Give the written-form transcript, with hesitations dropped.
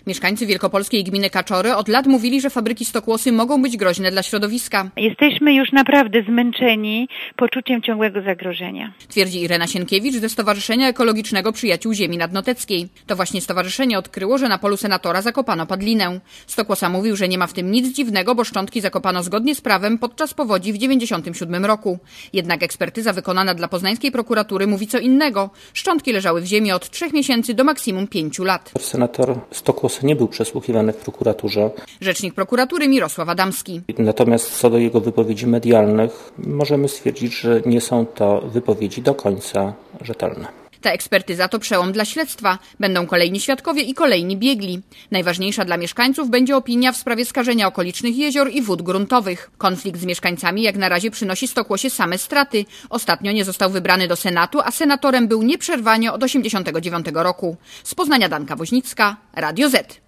Mieszkańcy wielkopolskiej gminy Kaczory od lat mówili, że fabryki stokłosy mogą być groźne dla środowiska. Jesteśmy już naprawdę zmęczeni poczuciem ciągłego zagrożenia. Twierdzi Irena Sienkiewicz ze Stowarzyszenia Ekologicznego Przyjaciół Ziemi Nadnoteckiej. To właśnie stowarzyszenie odkryło, że na polu senatora zakopano padlinę. Stokłosa mówił, że nie ma w tym nic dziwnego, bo szczątki zakopano zgodnie z prawem podczas powodzi w 1997 roku. Jednak ekspertyza wykonana dla poznańskiej prokuratury mówi co innego. Szczątki leżały w ziemi od 3 miesięcy do maksimum 5 lat. Senator Stokłos nie był przesłuchiwany w prokuraturze. Rzecznik prokuratury Mirosław Adamski. Natomiast co do jego wypowiedzi medialnych, możemy stwierdzić, że nie są to wypowiedzi do końca rzetelne. Ta ekspertyza to przełom dla śledztwa. Będą kolejni świadkowie i kolejni biegli. Najważniejsza dla mieszkańców będzie opinia w sprawie skażenia okolicznych jezior i wód gruntowych. Konflikt z mieszkańcami jak na razie przynosi Stokłosie same straty. Ostatnio nie został wybrany do Senatu, a senatorem był nieprzerwanie od 1989 roku. Z Poznania Danka Woźnicka, Radio Z.